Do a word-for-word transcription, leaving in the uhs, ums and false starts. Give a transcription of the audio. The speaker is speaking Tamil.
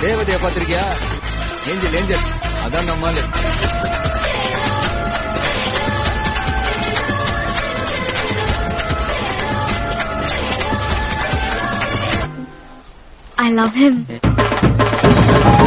தேவதைய பாத்திருக்கியா? ஏஞ்சல் ஏஞ்சல் அதான் நம்மால. I love him.